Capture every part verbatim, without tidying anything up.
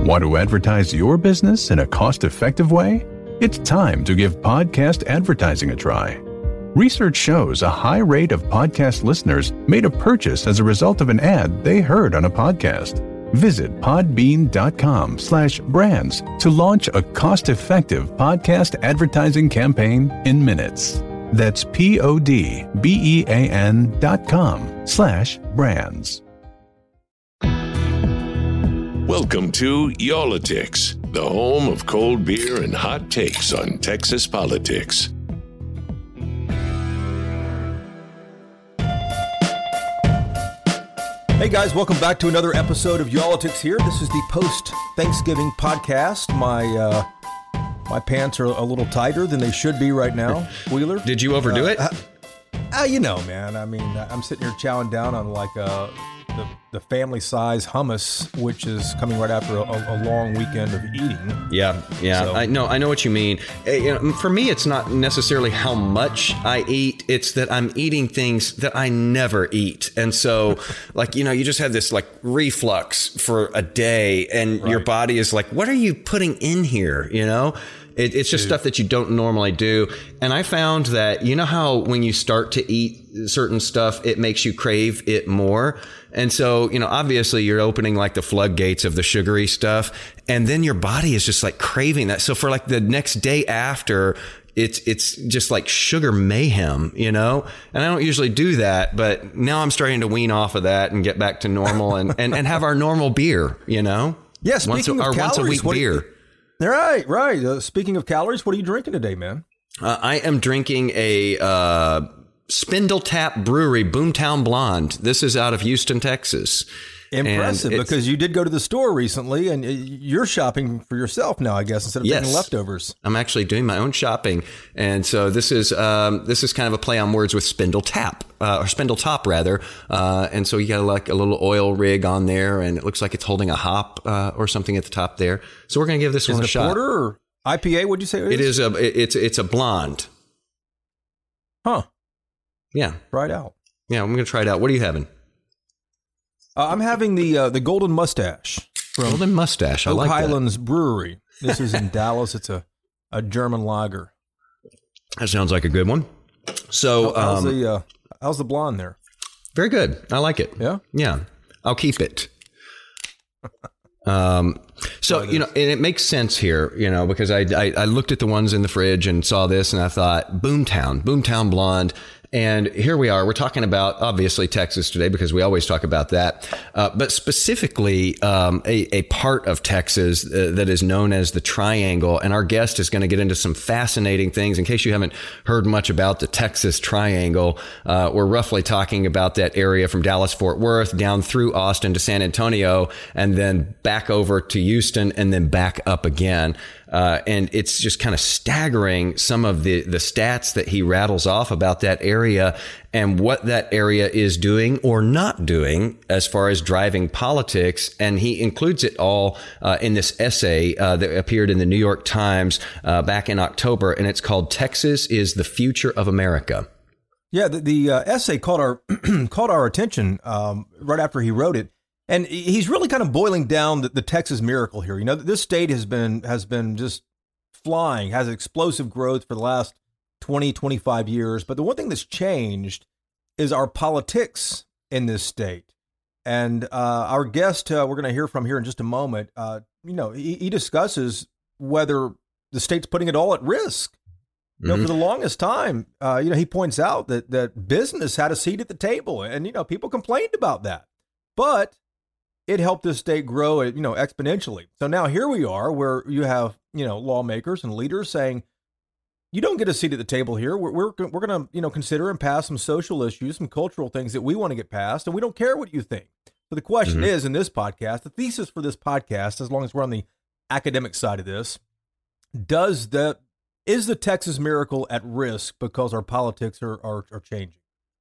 Want to advertise your business in a cost-effective way? It's time to give podcast advertising a try. Research shows a high rate of podcast listeners made a purchase as a result of an ad they heard on a podcast. Visit podbean.com slash brands to launch a cost-effective podcast advertising campaign in minutes. That's P-O-D-B-E-A-N dot com slash brands. Welcome to Y'all-itics, the home of cold beer and hot takes on Texas politics. Hey guys, welcome back to another episode of Y'all-itics here. This is the post-Thanksgiving podcast. My uh, my pants are a little tighter than they should be right now. Wheeler, did you overdo uh, it? Uh, uh, you know, man. I mean, I'm sitting here chowing down on like a. The, the family size hummus, which is coming right after a, a long weekend of eating. Yeah, yeah. So. I know, I know what you mean. You know, for me, it's not necessarily how much I eat. It's that I'm eating things that I never eat. And so, like, you know, you just have this like reflux for a day and right. Your body is like, what are you putting in here? You know? It, it's just Dude. stuff that you don't normally do. And I found that, you know how when you start to eat certain stuff, it makes you crave it more. And so, you know, obviously you're opening like the floodgates of the sugary stuff. And then your body is just like craving that. So for like the next day after, it's it's just like sugar mayhem, you know? And I don't usually do that. But now I'm starting to wean off of that and get back to normal and, and, and have our normal beer, you know? Yeah, speaking once a, of our calories, once a week beer. Right, right. Uh, speaking of calories, what are you drinking today, man? Uh, I am drinking a uh, Spindle Tap Brewery Boomtown Blonde. This is out of Houston, Texas. Impressive, because you did go to the store recently, and you're shopping for yourself now, I guess, instead of yes, taking leftovers. I'm actually doing my own shopping, and so this is um, this is kind of a play on words with Spindle Tap, uh, or Spindle Top rather. Uh, and so you got like a little oil rig on there, and it looks like it's holding a hop uh, or something at the top there. So we're going to give this is one it a, a shot. Porter or I P A? What'd you say it is? It is a it's it's a blonde. Huh? Yeah. Try it out. Yeah, I'm going to try it out. What are you having? Uh, I'm having the uh, the Golden Mustache from Golden Mustache. I Oak like Highlands that. Brewery. This is in Dallas. It's a, a German lager. That sounds like a good one. So, How, how's um, the uh, how's the blonde there? Very good. I like it. Yeah, yeah. I'll keep it. Um. So you know, and it makes sense here, you know, because I, I I looked at the ones in the fridge and saw this, and I thought Boomtown, Boomtown Blonde. And here we are. We're talking about, obviously, Texas today, because we always talk about that. Uh, but specifically, um, a, a part of Texas uh, that is known as the Triangle. And our guest is going to get into some fascinating things. In case you haven't heard much about the Texas Triangle, uh, we're roughly talking about that area from Dallas-Fort Worth down through Austin to San Antonio, and then back over to Houston, and then back up again. Uh, and it's just kind of staggering some of the, the stats that he rattles off about that area and what that area is doing or not doing as far as driving politics. And he includes it all uh, in this essay uh, that appeared in the New York Times uh, back in October. And it's called Texas is the Future of America. Yeah, the, the uh, essay caught our caught our attention um, right after he wrote it. And he's really kind of boiling down the, the Texas miracle here. You know, this state has been has been just flying, has explosive growth for the last twenty, twenty-five years. But the one thing that's changed is our politics in this state. And uh, our guest, uh, we're going to hear from here in just a moment, uh, you know, he, he discusses whether the state's putting it all at risk. You know, mm-hmm. for the longest time, uh, you know, he points out that that business had a seat at the table. And, you know, people complained about that. But it helped this state grow, you know, exponentially. So now here we are where you have, you know, lawmakers and leaders saying, you don't get a seat at the table here. We're, we're, we're going to, you know, consider and pass some social issues, some cultural things that we want to get passed. And we don't care what you think. But the question mm-hmm. is in this podcast, the thesis for this podcast, as long as we're on the academic side of this, does the, is the Texas miracle at risk because our politics are, are, are changing?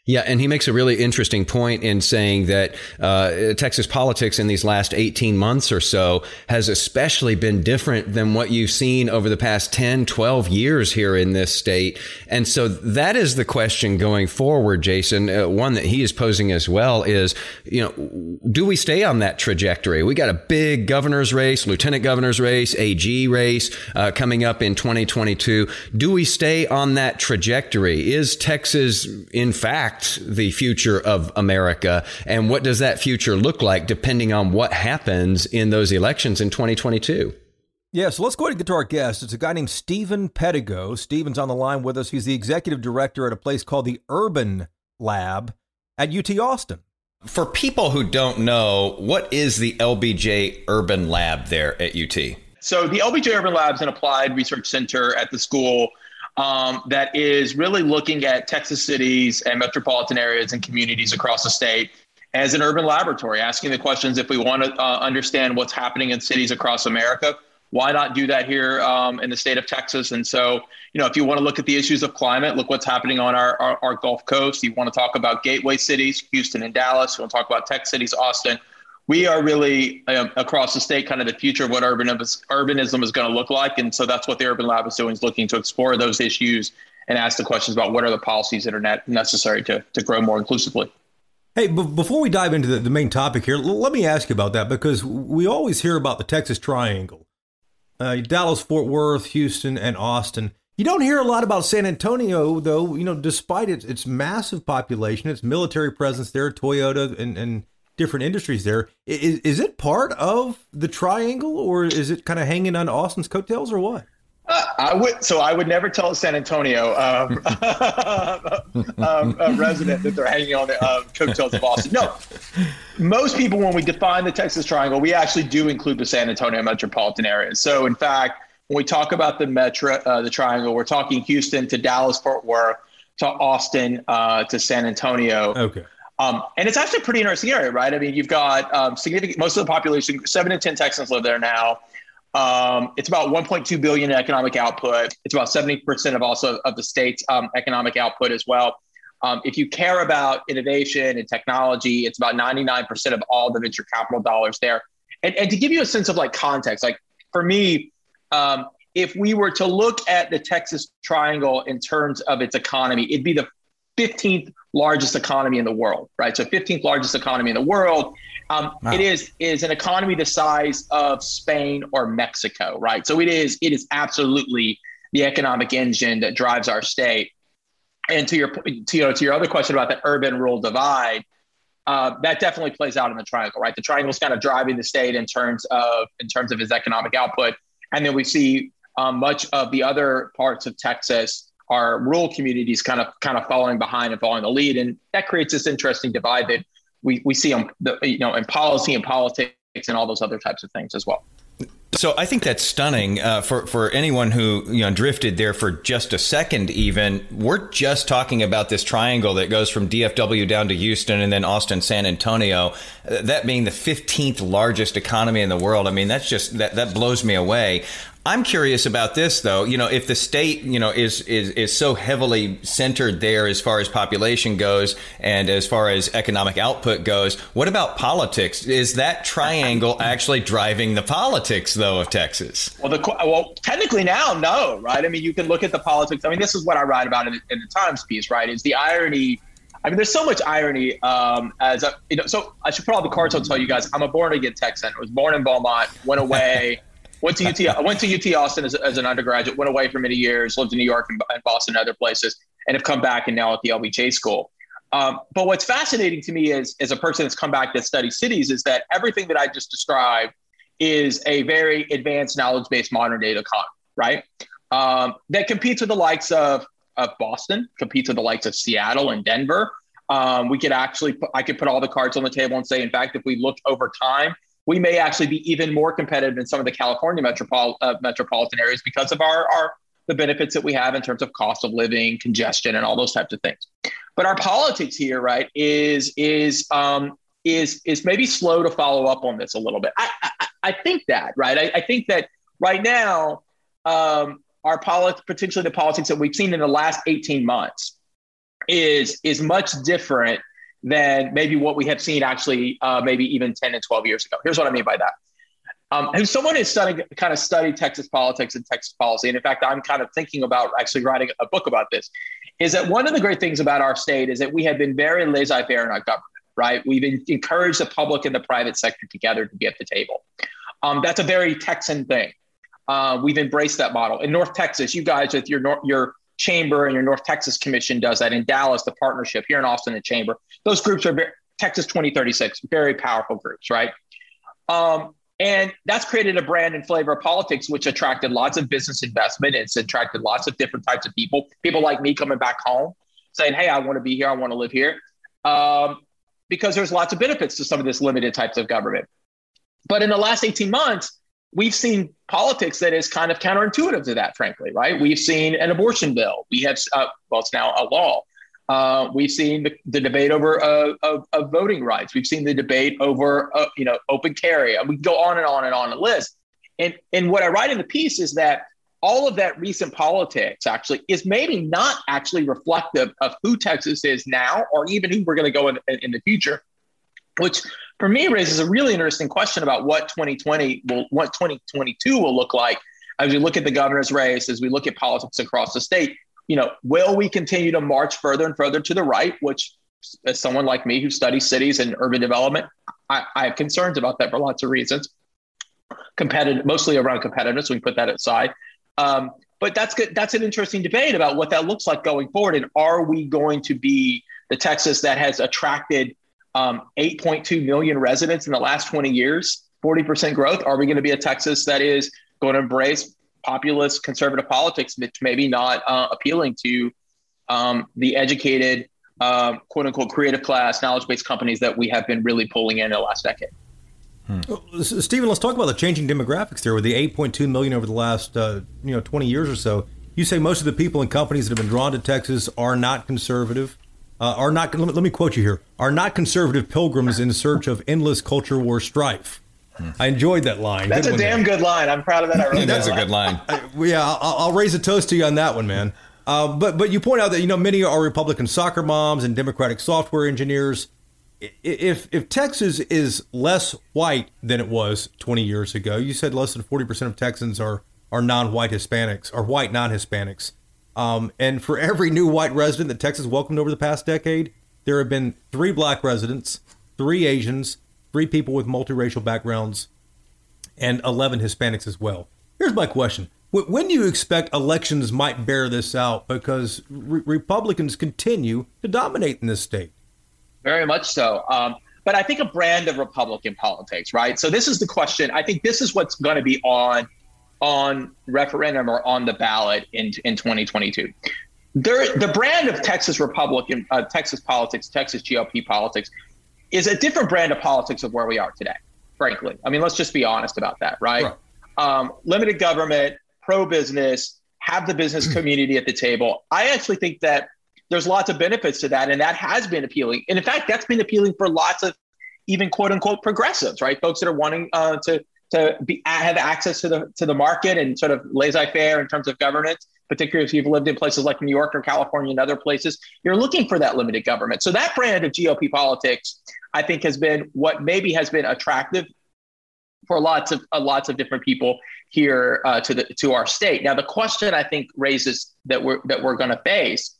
Yeah, and he makes a really interesting point in saying that uh, Texas politics in these last eighteen months or so has especially been different than what you've seen over the past ten, twelve years here in this state. And so that is the question going forward, Jason. Uh, one that he is posing as well is, you know, do we stay on that trajectory? We got a big governor's race, lieutenant governor's race, A G race uh, coming up in twenty twenty-two. Do we stay on that trajectory? Is Texas, in fact, the future of America? And what does that future look like depending on what happens in those elections in twenty twenty-two? Yeah, so let's go ahead and get to our guest. It's a guy named Stephen Pedigo. Stephen's on the line with us. He's the executive director at a place called the Urban Lab at U T Austin. For people who don't know, what is the L B J Urban Lab there at U T? So the L B J Urban Lab is an applied research center at the school Um, that is really looking at Texas cities and metropolitan areas and communities across the state as an urban laboratory, asking the questions, if we want to uh, understand what's happening in cities across America, why not do that here um, in the state of Texas? And so, you know, if you want to look at the issues of climate, look what's happening on our, our, our Gulf Coast. You want to talk about gateway cities, Houston and Dallas. You want to talk about tech cities, Austin. We are really uh, across the state kind of the future of what urbanism is, urbanism is going to look like. And so that's what the Urban Lab is doing, is looking to explore those issues and ask the questions about what are the policies that are net necessary to, to grow more inclusively. Hey, b- before we dive into the, the main topic here, l- let me ask you about that, because we always hear about the Texas Triangle, uh, Dallas, Fort Worth, Houston, and Austin. You don't hear a lot about San Antonio, though, you know, despite its, its massive population, its military presence there, Toyota and, and different industries there. Is, is it part of the triangle, or is it kind of hanging on Austin's coattails, or what? Uh, I would, so I would never tell a San Antonio um, um, a resident that they're hanging on the uh, coattails of Austin. No, most people, when we define the Texas Triangle, we actually do include the San Antonio metropolitan area. So in fact, when we talk about the metro, uh, the triangle, we're talking Houston to Dallas, Fort Worth, to Austin, uh, to San Antonio. Okay. Um, and it's actually a pretty interesting area, right? I mean, you've got um, significant, most of the population, seven in ten Texans live there now. Um, it's about one point two billion in economic output. It's about seventy percent of also of the state's um, economic output as well. Um, if you care about innovation and technology, it's about ninety-nine percent of all the venture capital dollars there. And, and to give you a sense of like context, like for me, um, if we were to look at the Texas Triangle in terms of its economy, it'd be the fifteenth largest economy in the world, right? So fifteenth largest economy in the world. Um, wow. It is is an economy the size of Spain or Mexico, right? So it is it is absolutely the economic engine that drives our state. And to your to, you know, to your other question about the urban-rural divide, uh, that definitely plays out in the triangle, right? The triangle is kind of driving the state in terms of in terms of its economic output, and then we see um, much of the other parts of Texas, our rural communities, kind of kind of following behind and following the lead, and that creates this interesting divide that we we see on the, you know in policy and politics and all those other types of things as well. So I think that's stunning uh, for for anyone who you know drifted there for just a second. Even we're just talking about this triangle that goes from D F W down to Houston and then Austin, San Antonio. Uh, that being the fifteenth largest economy in the world. I mean, that's just that that blows me away. I'm curious about this, though. You know, if the state, you know, is is is so heavily centered there as far as population goes and as far as economic output goes, what about politics? Is that triangle actually driving the politics, though, of Texas? Well, the well, technically now, no, right? I mean, you can look at the politics. I mean, this is what I write about in, in the Times piece, right? Is the irony. I mean, there's so much irony um, as a, you know. So I should put all the cards. I'll tell you guys. I'm a born again Texan. I was born in Beaumont. Went away. Went to U T. I went to U T Austin as, as an undergraduate. Went away for many years. Lived in New York and, and Boston and other places, and have come back and now at the L B J school. Um, but what's fascinating to me is, as a person that's come back to study cities, is that everything that I just described is a very advanced, knowledge-based modern data economy, right? Um, that competes with the likes of of Boston, competes with the likes of Seattle and Denver. Um, we could actually, put, I could put all the cards on the table and say, in fact, if we look over time, we may actually be even more competitive in some of the California metropol- uh, metropolitan areas because of our, our the benefits that we have in terms of cost of living, congestion, and all those types of things. But our politics here, right, is is um, is is maybe slow to follow up on this a little bit. I I, I think that, right? I, I think that right now, um, our politics, potentially the politics that we've seen in the last eighteen months, is is much different than maybe what we have seen actually uh, maybe even ten and twelve years ago. Here's what I mean by that. Um, who's someone who's studying, kind of studied Texas politics and Texas policy, and in fact, I'm kind of thinking about actually writing a book about this, is that one of the great things about our state is that we have been very laissez-faire in our government, right? We've encouraged the public and the private sector together to be at the table. Um, that's a very Texan thing. Uh, we've embraced that model. In North Texas, you guys with your North, your chamber and your North Texas Commission does that. In Dallas, the partnership. Here in Austin, the chamber. Those groups are very, Texas twenty thirty-six, very powerful groups, right? Um, And that's created a brand and flavor of politics, which attracted lots of business investment. It's attracted lots of different types of people, people like me coming back home saying, hey, I want to be here. I want to live here. Um, because there's lots of benefits to some of this limited types of government. But in the last eighteen months, we've seen politics that is kind of counterintuitive to that, frankly, right? We've seen an abortion bill. We have, uh, well, it's now a law. Uh, we've seen the, the debate over uh, of, of voting rights. We've seen the debate over, uh, you know, open carry. We can go on and on and on the list. And, and what I write in the piece is that all of that recent politics actually is maybe not actually reflective of who Texas is now, or even who we're going to go in, in the future, which for me raises a really interesting question about what twenty twenty will, what twenty twenty-two will look like as we look at the governor's race, as we look at politics across the state. You know, will we continue to march further and further to the right, which as someone like me who studies cities and urban development, I, I have concerns about that for lots of reasons. Competitive, mostly around competitiveness. We can put that aside. Um, but that's good. That's an interesting debate about what that looks like going forward. And are we going to be the Texas that has attracted um, eight point two million residents in the last twenty years, forty percent growth? Are we going to be a Texas that is going to embrace populist conservative politics, which maybe not uh, appealing to um, the educated, uh, quote unquote, creative class, knowledge-based companies that we have been really pulling in, in the last decade? Hmm. Well, Stephen, let's talk about the changing demographics there with the eight point two million over the last uh, you know twenty years or so. You say most of the people and companies that have been drawn to Texas are not conservative, uh, are not, let me, let me quote you here, are not conservative pilgrims in search of endless culture war strife. I enjoyed that line. That's good a damn there. Good line. I'm proud of that. I wrote That's that a good line. I, yeah, I'll, I'll raise a toast to you on that one, man. Uh, but but you point out that, you know, many are Republican soccer moms and Democratic software engineers. If if Texas is less white than it was twenty years ago, you said less than forty percent of Texans are are non-white Hispanics, or white non-Hispanics. Um, and for every new white resident that Texas welcomed over the past decade, there have been three black residents, three Asians, three people with multiracial backgrounds, and eleven Hispanics as well. Here's my question. When do you expect elections might bear this out? Because re- Republicans continue to dominate in this state. Very much so. Um, but I think a brand of Republican politics, right? So this is the question. I think this is what's going to be on on referendum or on the ballot in, in twenty twenty-two. There, the brand of Texas Republican, uh, Texas politics, Texas G O P politics, is a different brand of politics of where we are today, frankly. I mean, let's just be honest about that, right? right. Um, limited government, pro-business, have the business community at the table. I actually think that there's lots of benefits to that, and that has been appealing. And in fact, that's been appealing for lots of even quote-unquote progressives, right? Folks that are wanting uh, to to be, have access to the to the market and sort of laissez-faire in terms of governance, particularly if you've lived in places like New York or California and other places. You're looking for that limited government. So that brand of G O P politics, I think, has been what maybe has been attractive for lots of uh, lots of different people here uh, to the to our state. Now, the question I think raises that we're that we're going to face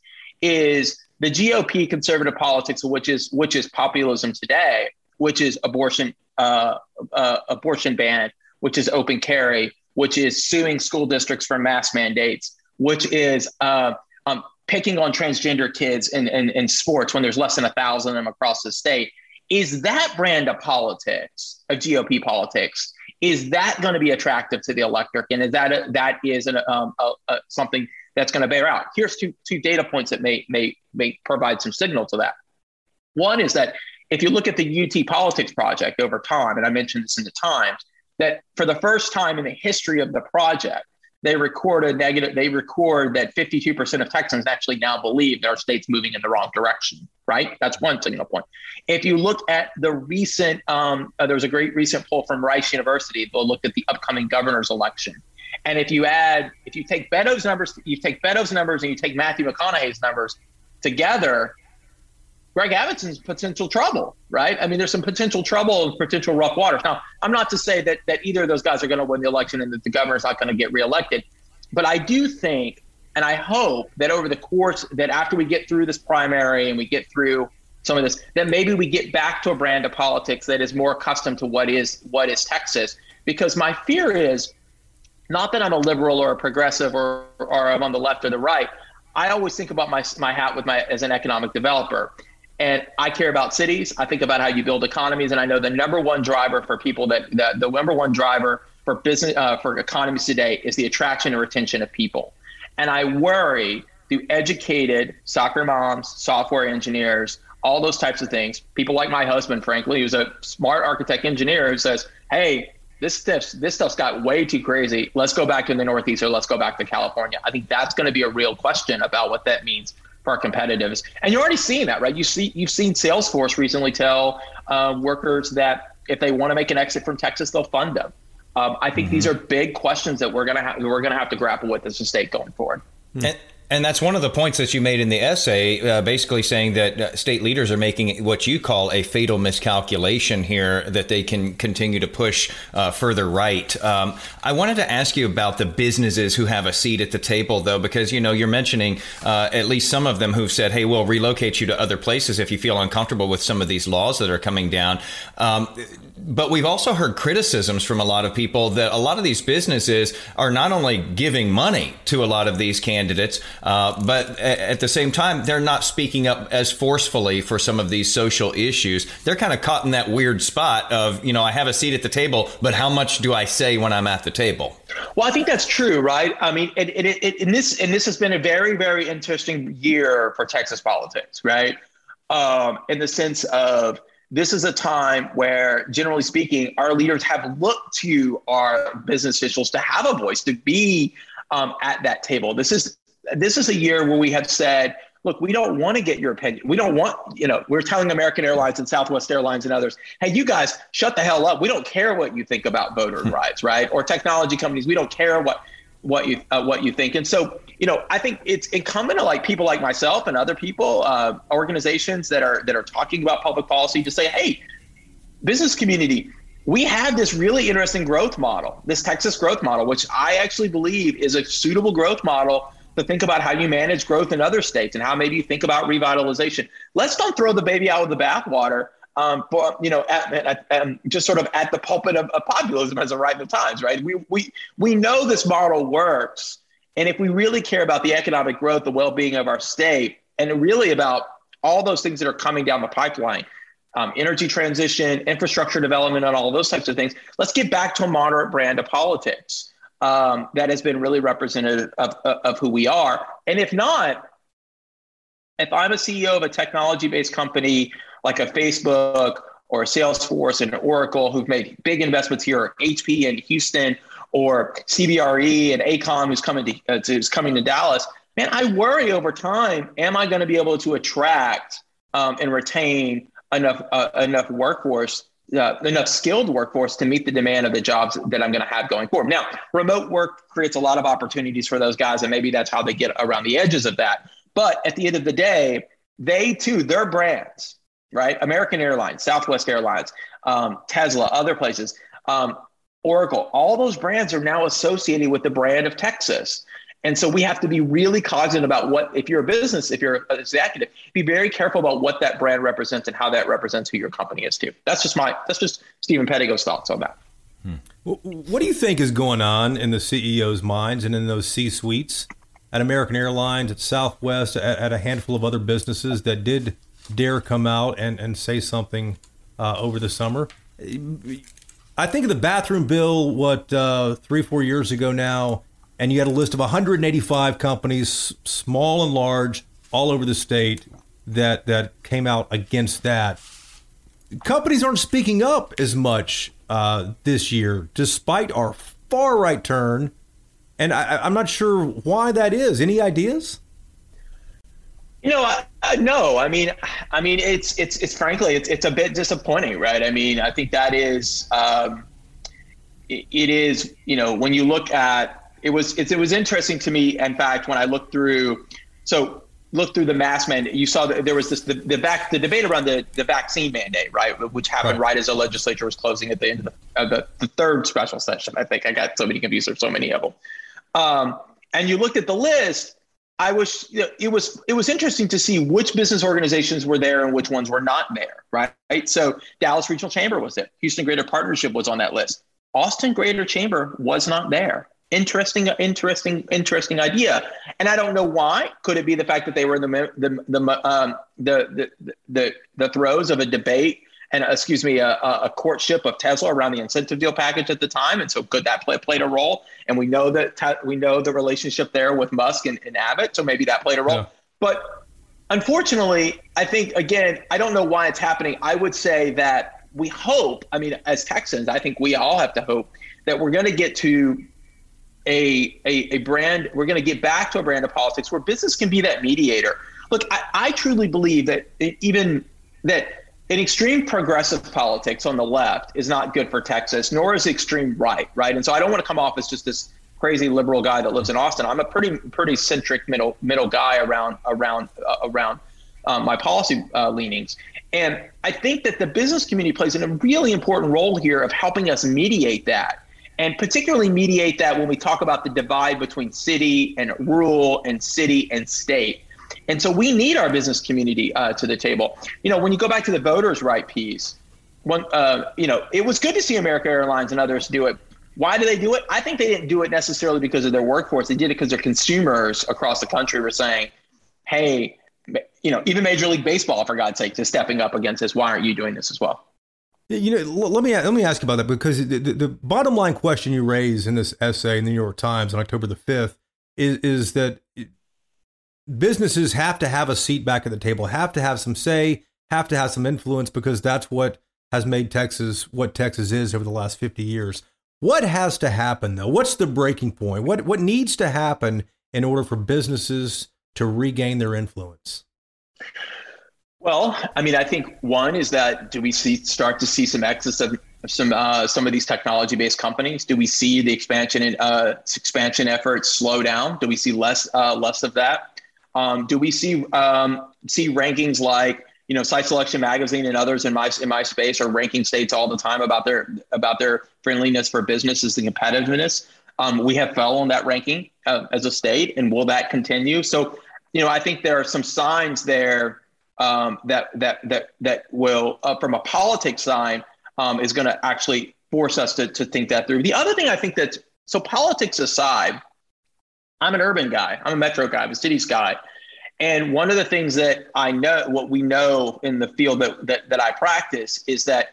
is the G O P conservative politics, which is which is populism today, which is abortion uh, uh, abortion ban, which is open carry, which is suing school districts for mass mandates, which is uh, um, picking on transgender kids in, in, in sports when there's less than a thousand of them across the state. Is that brand of politics, of G O P politics, is that going to be attractive to the electorate? And is that a, that is an, um, a, a, something that's going to bear out? Here's two two data points that may may may provide some signal to that. One is that if you look at the U T Politics Project over time, and I mentioned this in the Times, that for the first time in the history of the project, they record a negative. They record that fifty-two percent of Texans actually now believe their state's moving in the wrong direction. Right, that's one signal point. If you look at the recent, um, uh, there was a great recent poll from Rice University. They'll look at the upcoming governor's election, and if you add, if you take Beto's numbers, you take Beto's numbers, and you take Matthew McConaughey's numbers, together, Greg Abbott's potential trouble, right? I mean, there's some potential trouble and potential rough waters. Now, I'm not to say that that either of those guys are going to win the election and that the governor's not going to get reelected, but I do think, and I hope that over the course, that after we get through this primary and we get through some of this, that maybe we get back to a brand of politics that is more accustomed to what is what is Texas. Because my fear is not that I'm a liberal or a progressive or or I'm on the left or the right. I always think about my my hat with my as an economic developer. And I care about cities. I think about how you build economies. And I know the number one driver for people that, that the number one driver for business, uh, for economies today is the attraction and retention of people. And I worry through educated soccer moms, software engineers, all those types of things, people like my husband, frankly, who's a smart architect engineer who says, hey, this stuff's, this stuff's got way too crazy. Let's go back to the Northeast or let's go back to California. I think that's going to be a real question about what that means for our competitiveness. And you're already seeing that, right? You see, you've seen Salesforce recently tell uh, workers that if they want to make an exit from Texas, they'll fund them. Um, I think mm-hmm. these are big questions that we're going to have, we're going to have to grapple with as a state going forward. And, and that's one of the points that you made in the essay, uh, basically saying that uh, state leaders are making what you call a fatal miscalculation here, that they can continue to push uh, further right. Um, I wanted to ask you about the businesses who have a seat at the table, though, because, you know, you're mentioning uh, at least some of them who've said, hey, we'll relocate you to other places if you feel uncomfortable with some of these laws that are coming down. Um, But we've also heard criticisms from a lot of people that a lot of these businesses are not only giving money to a lot of these candidates, uh, but at the same time, they're not speaking up as forcefully for some of these social issues. They're kind of caught in that weird spot of, you know, I have a seat at the table, but how much do I say when I'm at the table? Well, I think that's true, right? I mean, it, it, it, and this and this has been a very, very interesting year for Texas politics, right? Um, in the sense of, this is a time where, generally speaking, our leaders have looked to our business officials to have a voice, to be um, at that table. This is this is a year where we have said, look, we don't want to get your opinion. We don't want, you know, we're telling American Airlines and Southwest Airlines and others, hey, you guys, shut the hell up. We don't care what you think about voter rights, right? Or technology companies, we don't care what what you uh, what you think. And so, you know, I think it's incumbent on like people like myself and other people, uh, organizations that are that are talking about public policy to say, hey, business community, we have this really interesting growth model, this Texas growth model, which I actually believe is a suitable growth model to think about how you manage growth in other states and how maybe you think about revitalization. Let's don't throw the baby out with the bathwater. Um, but, you know, at, at, at, just sort of at the pulpit of, of populism as a right of times, right? We we we know this model works. And if we really care about the economic growth, the well-being of our state, and really about all those things that are coming down the pipeline, um, energy transition, infrastructure development, and all of those types of things, let's get back to a moderate brand of politics um, that has been really representative of, of, of who we are. And if not, if I'm a C E O of a technology-based company like a Facebook or a Salesforce and Oracle who've made big investments here, or H P in Houston, or C B R E and A C O M who's coming to, uh, who's coming to Dallas, man, I worry over time, am I going to be able to attract um, and retain enough uh, enough workforce, uh, enough skilled workforce to meet the demand of the jobs that I'm going to have going forward? Now, remote work creates a lot of opportunities for those guys, and maybe that's how they get around the edges of that. But at the end of the day, they too, their brands, right? American Airlines, Southwest Airlines, um, Tesla, other places, um, Oracle, all those brands are now associated with the brand of Texas. And so we have to be really cognizant about what, if you're a business, if you're an executive, be very careful about what that brand represents and how that represents who your company is too. That's just my, that's just Stephen Pettigo's thoughts on that. Hmm. What do you think is going on in the C E O's minds and in those C-suites at American Airlines, at Southwest, at, at a handful of other businesses that did dare come out and, and say something uh, over the summer? I think of the bathroom bill, what, uh, three, four years ago now, and you had a list of one hundred eighty-five companies, small and large, all over the state that, that came out against that. Companies aren't speaking up as much uh, this year, despite our far right turn. And I, I'm not sure why that is. Any ideas? You know, I, I, no. I mean, I mean, it's it's it's frankly, it's it's a bit disappointing, right? I mean, I think that is, um, it, it is. You know, when you look at it was it's, it was interesting to me. In fact, when I looked through, so look through the mask mandate, you saw that there was this the, the back the debate around the, the vaccine mandate, right, which happened right. right as the legislature was closing at the end of the, uh, the the third special session. I think I got so many confused. There's so many of them. Um, and you looked at the list. I was you know, it was it was interesting to see which business organizations were there and which ones were not there, right? So Dallas Regional Chamber was there. Houston Greater Partnership was on that list. Austin Greater Chamber was not there. Interesting, interesting, interesting idea. And I don't know why. Could it be the fact that they were in the the the um, the, the the the throes of a debate and uh, excuse me a, a courtship of Tesla around the incentive deal package at the time? And so could that play played a role? And we know that te- we know the relationship there with Musk and, and Abbott. So maybe that played a role. Yeah. But unfortunately, I think again, I don't know why it's happening. I would say that we hope. I mean, as Texans, I think we all have to hope that we're going to get to A, a a brand, we're going to get back to a brand of politics where business can be that mediator. Look, I, I truly believe that even that an extreme progressive politics on the left is not good for Texas, nor is extreme right, right? And so I don't want to come off as just this crazy liberal guy that lives in Austin. I'm a pretty pretty centric middle middle guy around around uh, around um, my policy uh, leanings. And I think that the business community plays a really important role here of helping us mediate that. And particularly mediate that when we talk about the divide between city and rural and city and state. And so we need our business community uh, to the table. You know, when you go back to the voters' right piece, one, uh, you know, it was good to see American Airlines and others do it. Why do they do it? I think they didn't do it necessarily because of their workforce. They did it because their consumers across the country were saying, hey, you know, even Major League Baseball, for God's sake, is stepping up against this. Why aren't you doing this as well? You know, let me let me ask you about that, because the, the, the bottom line question you raise in this essay in the New York Times on October the fifth is is that businesses have to have a seat back at the table, have to have some say, have to have some influence, because that's what has made Texas what Texas is over the last fifty years. What has to happen, though? What's the breaking point? What what needs to happen in order for businesses to regain their influence? Well, I mean, I think one is that do we see start to see some exits of some uh, some of these technology-based companies? Do we see the expansion in, uh, expansion efforts slow down? Do we see less uh, less of that? Um, do we see um, see rankings like you know Site Selection Magazine and others in my in my space are ranking states all the time about their about their friendliness for businesses and competitiveness? Um, we have fell on that ranking uh, as a state, and will that continue? So, you know, I think there are some signs there. Um, that that that that will, uh, from a politics side, um, is going to actually force us to to think that through. The other thing I think that, so politics aside, I'm an urban guy, I'm a metro guy, I'm a cities guy, and one of the things that I know, what we know in the field that that that I practice, is that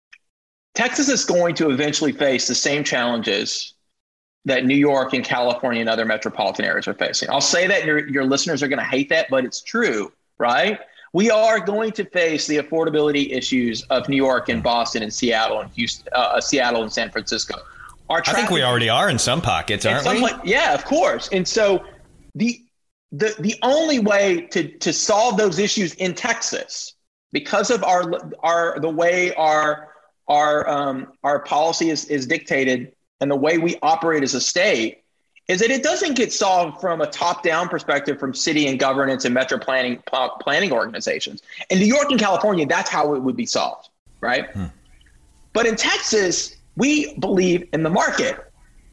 Texas is going to eventually face the same challenges that New York and California and other metropolitan areas are facing. I'll say that your your listeners are going to hate that, but it's true, right? We are going to face the affordability issues of New York and Boston and Seattle and Houston, uh, Seattle and San Francisco. Our I think we already are in some pockets, aren't some we? Point, yeah, of course. And so the the the only way to to solve those issues in Texas, because of our our the way our our um, our policy is is dictated and the way we operate as a state, is that it doesn't get solved from a top-down perspective from city and governance and metro planning planning organizations. In New York and California, that's how it would be solved, right? Hmm. But in Texas, we believe in the market,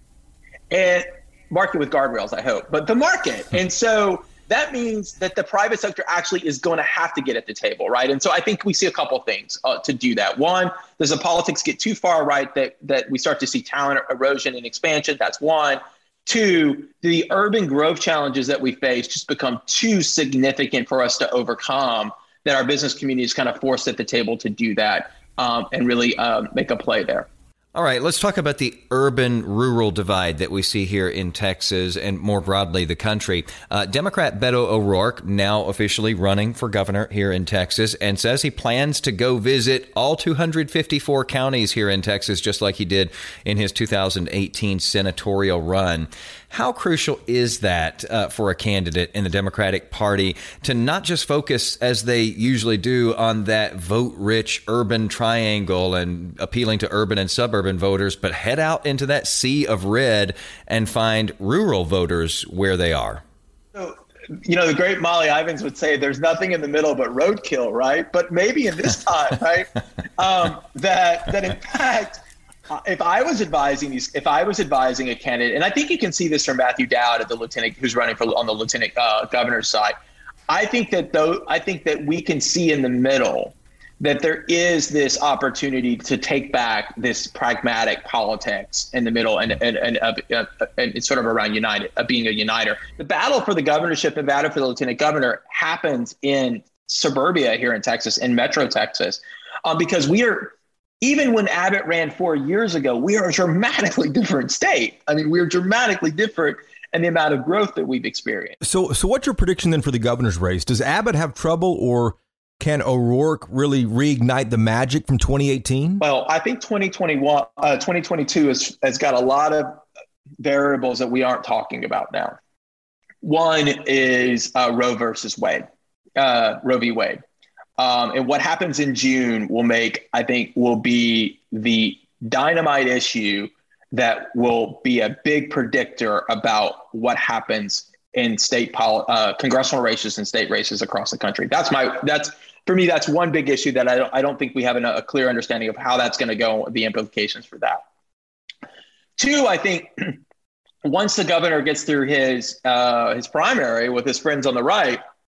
and market with guardrails, I hope, but the market. Hmm. And so that means that the private sector actually is going to have to get at the table, right? And so I think we see a couple of things uh, to do that. One, does the politics get too far right that that we start to see talent erosion and expansion? That's one. Two, the urban growth challenges that we face just become too significant for us to overcome, that our business community is kind of forced at the table to do that um, and really um, make a play there. All right, let's talk about the urban-rural divide that we see here in Texas and more broadly the country. Uh, Democrat Beto O'Rourke, now officially running for governor here in Texas, and says he plans to go visit all two hundred fifty-four counties here in Texas, just like he did in his two thousand eighteen senatorial run. How crucial is that uh, for a candidate in the Democratic Party to not just focus, as they usually do, on that vote-rich urban triangle and appealing to urban and suburban voters, but head out into that sea of red and find rural voters where they are? So you know, the great Molly Ivins would say, there's nothing in the middle but roadkill, right? But maybe in this time, right, um, that that in fact, uh, if I was advising these, if I was advising a candidate, and I think you can see this from Matthew Dowd at the lieutenant, who's running for on the lieutenant uh, governor's side. I think that though, I think that we can see in the middle that there is this opportunity to take back this pragmatic politics in the middle and and and, uh, uh, and it's sort of around united, uh, being a uniter. The battle for the governorship and battle for the lieutenant governor happens in suburbia here in Texas, in Metro Texas, um, because we are, even when Abbott ran four years ago, we are a dramatically different state. I mean, we're dramatically different in the amount of growth that we've experienced. So, so what's your prediction then for the governor's race? Does Abbott have trouble, or can O'Rourke really reignite the magic from twenty eighteen? Well, I think twenty twenty-one, uh, twenty twenty-two has, has got a lot of variables that we aren't talking about now. One is uh, Roe versus Wade, uh, Roe v. Wade. Um, and what happens in June will make, I think, will be the dynamite issue that will be a big predictor about what happens in state pol- uh, congressional races and state races across the country. That's my, that's, for me, that's one big issue that I don't, I don't think we have a, a clear understanding of how that's going to go, the implications for that. Two, I think once the governor gets through his uh, his primary with his friends on the right,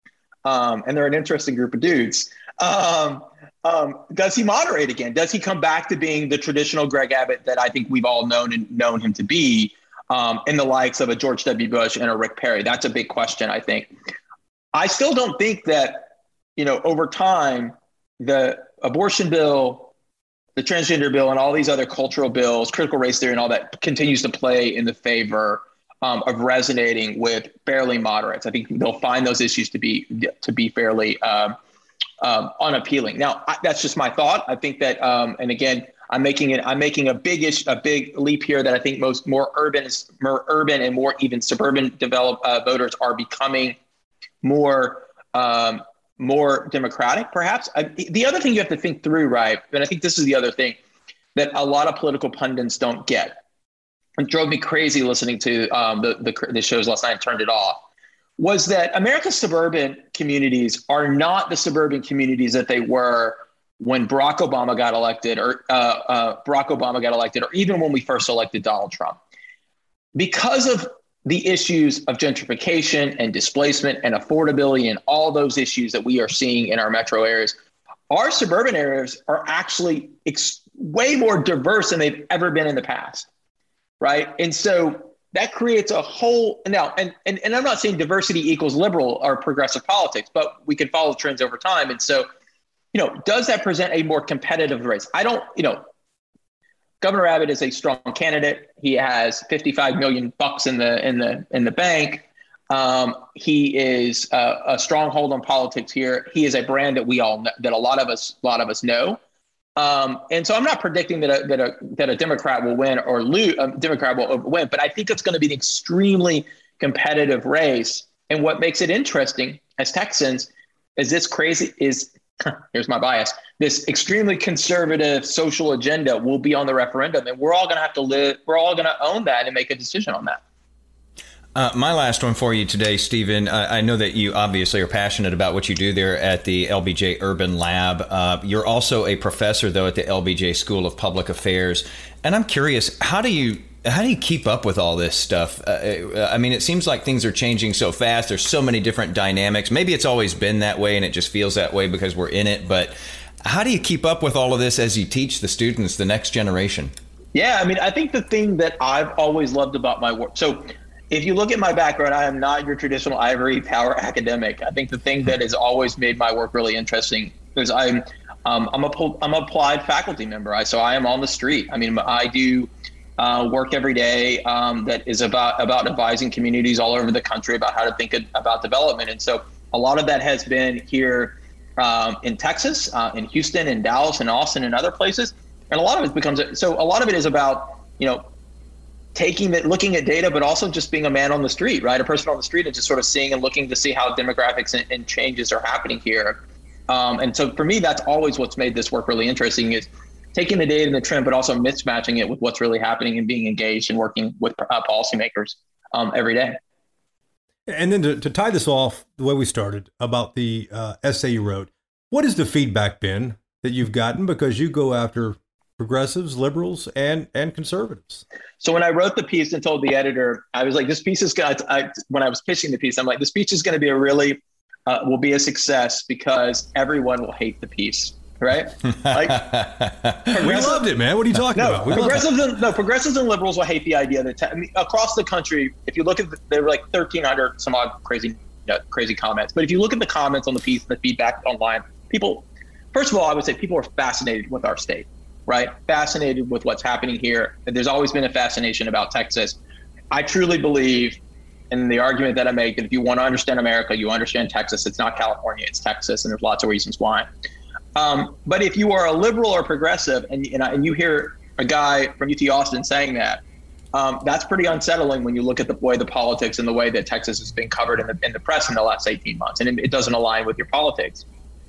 um, and they're an interesting group of dudes, um, um, does he moderate again? Does he come back to being the traditional Greg Abbott that I think we've all known and known him to be, um, in the likes of a George W. Bush and a Rick Perry? That's a big question, I think. I still don't think that, you know, over time, the abortion bill, the transgender bill, and all these other cultural bills, critical race theory and all that continues to play in the favor um, of resonating with fairly moderates. I think they'll find those issues to be to be fairly um, um, unappealing. Now, I, that's just my thought. I think that, um, and again, I'm making it. I'm making a big ish, a big leap here that I think most more urban, more urban, and more even suburban developed uh, voters are becoming more. Um, more democratic, perhaps. I, the other thing you have to think through, right, and I think this is the other thing that a lot of political pundits don't get. It drove me crazy listening to um, the, the the shows last night and turned it off, was that America's suburban communities are not the suburban communities that they were when Barack Obama got elected, or uh, uh, Barack Obama got elected, or even when we first elected Donald Trump. Because of the issues of gentrification and displacement and affordability and all those issues that we are seeing in our metro areas, our suburban areas are actually ex- way more diverse than they've ever been in the past, right? And so that creates a whole, now, and, and, and I'm not saying diversity equals liberal or progressive politics, but we can follow trends over time. And so, you know, does that present a more competitive race? I don't, you know, Governor Abbott is a strong candidate. He has fifty-five million bucks in the in the in the bank. Um, he is a, a stronghold on politics here. He is a brand that we all know, that a lot of us a lot of us know. Um, and so I'm not predicting that a, that a that a Democrat will win or lose. A Democrat will win, but I think it's going to be an extremely competitive race. And what makes it interesting as Texans is this crazy is. Here's my bias. This extremely conservative social agenda will be on the referendum, and we're all going to have to live. We're all going to own that and make a decision on that. Uh, my last one for you today, Stephen. Uh, I know that you obviously are passionate about what you do there at the L B J Urban Lab. Uh, you're also a professor, though, at the L B J School of Public Affairs. And I'm curious, how do you how do you keep up with all this stuff? Uh, I mean, it seems like things are changing so fast. There's so many different dynamics. Maybe it's always been that way and it just feels that way because we're in it. But how do you keep up with all of this as you teach the students, the next generation? Yeah, I mean, I think the thing that I've always loved about my work. So if you look at my background, I am not your traditional ivory tower academic. I think the thing that has always made my work really interesting is I'm um, I'm a I'm a applied faculty member. I so I am on the street. I mean, I do uh, work every day um, that is about about advising communities all over the country about how to think about development. And so a lot of that has been here um, in Texas, uh, in Houston, in Dallas, and Austin, and other places. And a lot of it becomes so a lot of it is about you know. taking it, looking at data, but also just being a man on the street, right? A person on the street and just sort of seeing and looking to see how demographics and, and changes are happening here. Um, and so for me, that's always what's made this work really interesting is taking the data and the trend, but also mismatching it with what's really happening and being engaged and working with uh, policymakers um, every day. And then to, to tie this off the way we started about the uh, essay you wrote, what has the feedback been that you've gotten? Because you go after progressives, liberals, and and conservatives. So when I wrote the piece and told the editor, I was like, this piece is going to, when I was pitching the piece, I'm like, this piece is going to be a really, uh, will be a success because everyone will hate the piece. Right? Like, we loved it, man. What are you talking no, about? We progressives and, no, progressives and liberals will hate the idea that te- I mean, across the country, if you look at the, there were like thirteen hundred some odd crazy, you know, crazy comments. But if you look at the comments on the piece, the feedback online, people, first of all, I would say people are fascinated with our state, right? Fascinated with what's happening here. There's always been a fascination about Texas. I truly believe in the argument that I make that if you want to understand America, you understand Texas. It's not California, it's Texas, and there's lots of reasons why. Um, but if you are a liberal or progressive and, and, and you hear a guy from U T Austin saying that, um, that's pretty unsettling when you look at the way the politics and the way that Texas has been covered in the, in the press in the last eighteen months, and it, it doesn't align with your politics.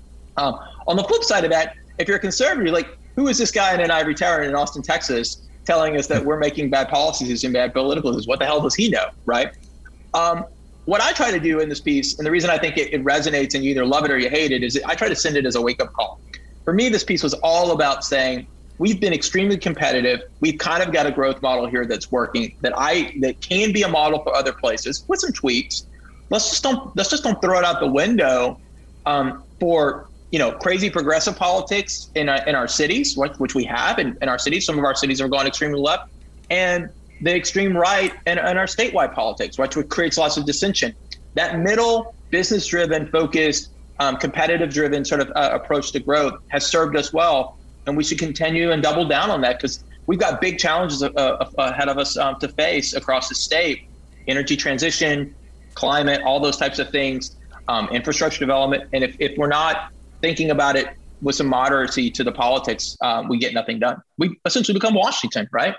Um, on the flip side of that, if you're a conservative, you're like, who is this guy in an ivory tower in Austin, Texas, telling us that we're making bad policies and bad political decisions? What the hell does he know, right? Um, What I try to do in this piece, and the reason I think it, it resonates and you either love it or you hate it, is I try to send it as a wake-up call. For me, this piece was all about saying, we've been extremely competitive. We've kind of got a growth model here that's working, that I that can be a model for other places with some tweaks. Let's just don't let's just don't throw it out the window um, for you know crazy progressive politics in our, in our cities, which we have in, in our cities. Some of our cities are going extremely left, and the extreme right and, and our statewide politics, which creates lots of dissension. That middle, business-driven, focused, um, competitive-driven sort of uh, approach to growth has served us well, and we should continue and double down on that because we've got big challenges uh, ahead of us um, to face across the state: energy transition, climate, all those types of things, um, infrastructure development. And if, if we're not thinking about it with some moderacy to the politics, um, we get nothing done. We essentially become Washington, right?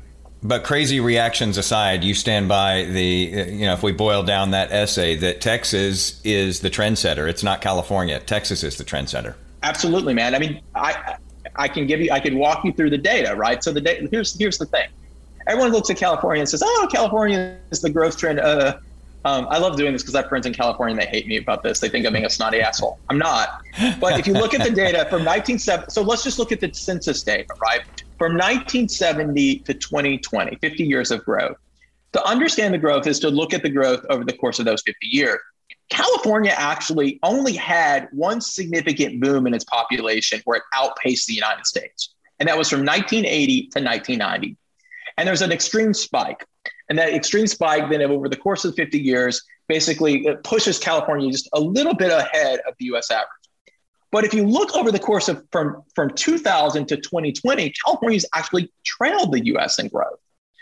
But crazy reactions aside, you stand by the, you know, if we boil down that essay, that Texas is the trendsetter. It's not California. Texas is the trendsetter. Absolutely, man. I mean, I I can give you, I could walk you through the data, right? So the data, here's here's the thing. Everyone looks at California and says, oh, California is the growth trend. Uh, um, I love doing this because I have friends in California and they hate me about this. They think I'm being a snotty asshole. I'm not. But if you look at the data from nineteen seventy, so let's just look at the census data, right? From nineteen seventy to twenty twenty, fifty years of growth. To understand the growth is to look at the growth over the course of those fifty years. California actually only had one significant boom in its population where it outpaced the United States. And that was from nineteen eighty to nineteen ninety. And there's an extreme spike. And that extreme spike then over the course of fifty years, basically it pushes California just a little bit ahead of the U S average. But if you look over the course of from, from two thousand to twenty twenty, California's actually trailed the U S in growth.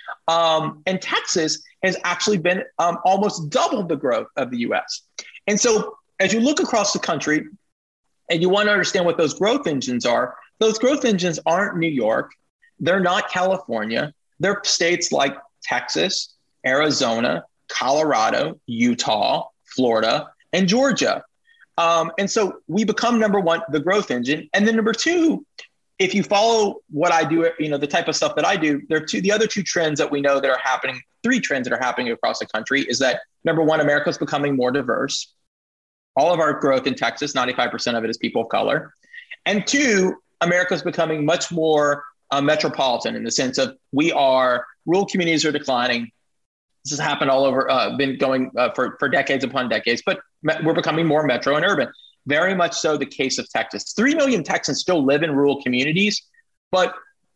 Um, and Texas has actually been um, almost double the growth of the U S. And so as you look across the country and you want to understand what those growth engines are, those growth engines aren't New York. They're not California. They're states like Texas, Arizona, Colorado, Utah, Florida, and Georgia. Um, and so we become, number one, the growth engine. And then number two, if you follow what I do, you know, the type of stuff that I do, there are two, the other two trends that we know that are happening, three trends that are happening across the country is that, number one, America's becoming more diverse. All of our growth in Texas, ninety-five percent of it is people of color. And two, America's becoming much more uh, metropolitan in the sense of we are, rural communities are declining. This has happened all over, uh, been going uh, for, for decades upon decades, but me- we're becoming more metro and urban. Very much so the case of Texas. Three million Texans still live in rural communities, but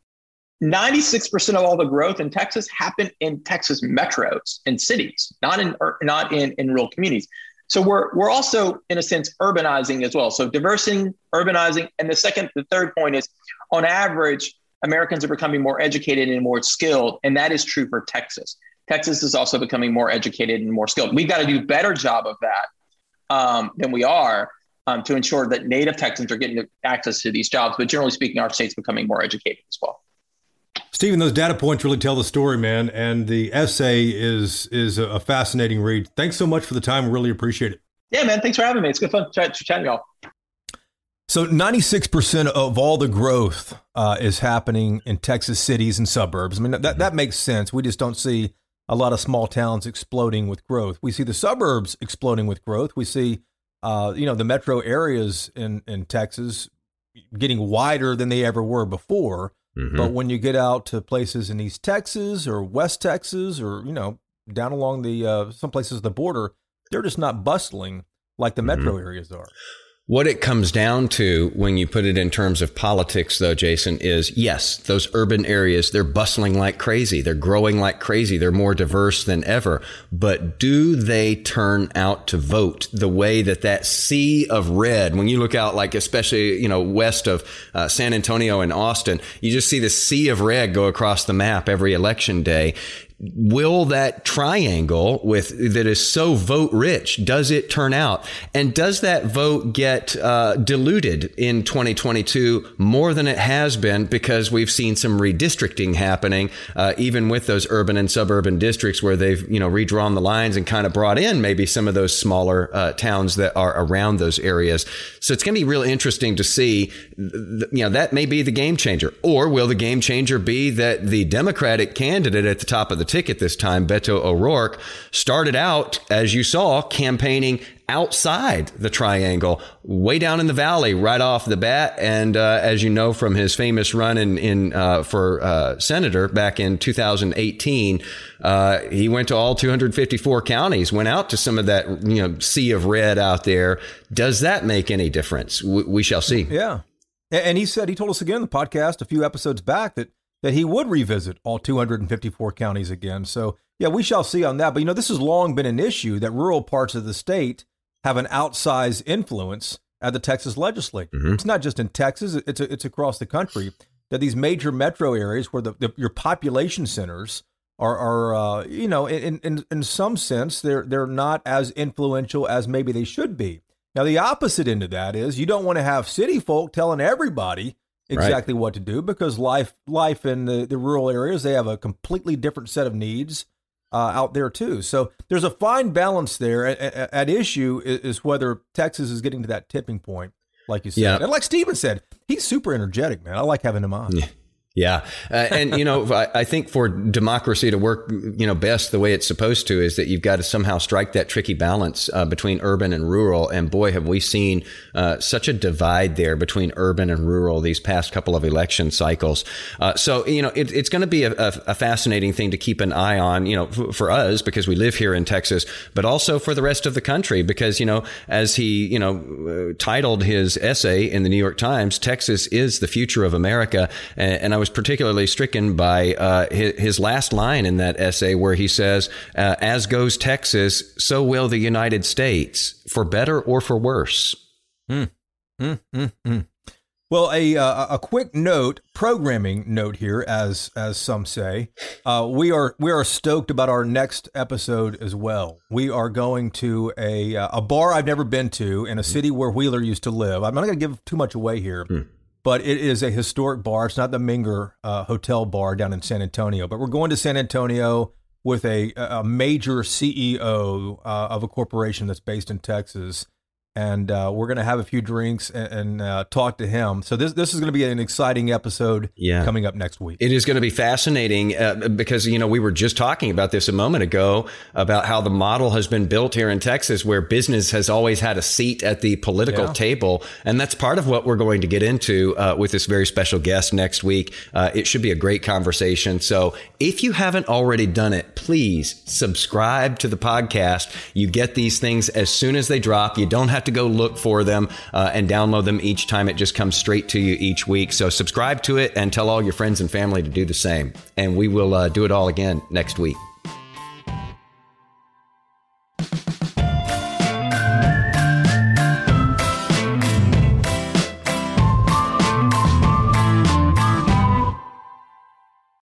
ninety-six percent of all the growth in Texas happened in Texas metros and cities, not in not in, in rural communities. So we're we're also, in a sense, urbanizing as well. So diversing, urbanizing. And the second, the third point is, on average, Americans are becoming more educated and more skilled. And that is true for Texas. Texas is also becoming more educated and more skilled. We've got to do a better job of that um, than we are um, to ensure that native Texans are getting access to these jobs. But generally speaking, our state's becoming more educated as well. Stephen, those data points really tell the story, man. And the essay is is a fascinating read. Thanks so much for the time. Really appreciate it. Yeah, man. Thanks for having me. It's good fun chatting chat, y'all. So ninety-six percent of all the growth uh, is happening in Texas cities and suburbs. I mean, that, that makes sense. We just don't see a lot of small towns exploding with growth. We see the suburbs exploding with growth. We see, uh, you know, the metro areas in, in Texas getting wider than they ever were before. Mm-hmm. But when you get out to places in East Texas or West Texas or, you know, down along the uh, some places of the border, they're just not bustling like the metro mm-hmm. areas are. What it comes down to when you put it in terms of politics, though, Jason, is yes, those urban areas, they're bustling like crazy. They're growing like crazy. They're more diverse than ever. But do they turn out to vote the way that that sea of red, when you look out, like especially, you know, west of uh, San Antonio and Austin, you just see the sea of red go across the map every election day. Will that triangle with that is so vote rich, does it turn out? And does that vote get uh, diluted in twenty twenty-two more than it has been because we've seen some redistricting happening, uh, even with those urban and suburban districts where they've, you know, redrawn the lines and kind of brought in maybe some of those smaller uh, towns that are around those areas. So it's going to be real interesting to see, you know, that may be the game changer. Or will the game changer be that the Democratic candidate at the top of the ticket this time, Beto O'Rourke, started out, as you saw, campaigning outside the triangle, way down in the valley right off the bat. And uh, as you know from his famous run in, in uh, for uh, senator back in two thousand eighteen, uh, he went to all two hundred fifty-four counties, went out to some of that, you know, sea of red out there. Does that make any difference? We, we shall see. Yeah. And he said, he told us again in the podcast a few episodes back that that he would revisit all two hundred fifty-four counties again. So, yeah, we shall see on that. But, you know, this has long been an issue that rural parts of the state have an outsized influence at the Texas legislature. Mm-hmm. It's not just in Texas, it's a, it's across the country, that these major metro areas where the, the your population centers are, are uh, you know, in, in in some sense, they're they're not as influential as maybe they should be. Now, the opposite end of that is you don't want to have city folk telling everybody exactly right. what to do, because life life in the, the rural areas, they have a completely different set of needs uh, out there too. So there's a fine balance there. At, at issue is, is whether Texas is getting to that tipping point, like you said. Yeah. And like Steven said, he's super energetic, man. I like having him on. Yeah. Yeah. Uh, and, you know, I, I think for democracy to work, you know, best the way it's supposed to is that you've got to somehow strike that tricky balance uh, between urban and rural. And boy, have we seen uh, such a divide there between urban and rural these past couple of election cycles. Uh, so, you know, it, it's going to be a, a, a fascinating thing to keep an eye on, you know, f- for us, because we live here in Texas, but also for the rest of the country, because, you know, as he, you know, uh, titled his essay in the New York Times, Texas is the future of America. And, and I was particularly stricken by uh, his, his last line in that essay, where he says, uh, as goes Texas, so will the United States, for better or for worse. Mm. Mm, mm, mm. Well, a uh, a quick note, programming note here, as as some say, uh, we are we are stoked about our next episode as well. We are going to a uh, a bar I've never been to in a city where Wheeler used to live. I'm not going to give too much away here. Mm. But it is a historic bar. It's not the Minger uh, Hotel bar down in San Antonio. But we're going to San Antonio with a, a major C E O uh, of a corporation that's based in Texas. And uh, we're going to have a few drinks and, and uh, talk to him. So this this is going to be an exciting episode yeah. coming up next week. It is going to be fascinating uh, because, you know, we were just talking about this a moment ago about how the model has been built here in Texas, where business has always had a seat at the political yeah. table. And that's part of what we're going to get into uh, with this very special guest next week. Uh, it should be a great conversation. So if you haven't already done it, please subscribe to the podcast. You get these things as soon as they drop. You don't have to go look for them uh, and download them each time. It just comes straight to you each week. So subscribe to it and tell all your friends and family to do the same. And we will uh, do it all again next week.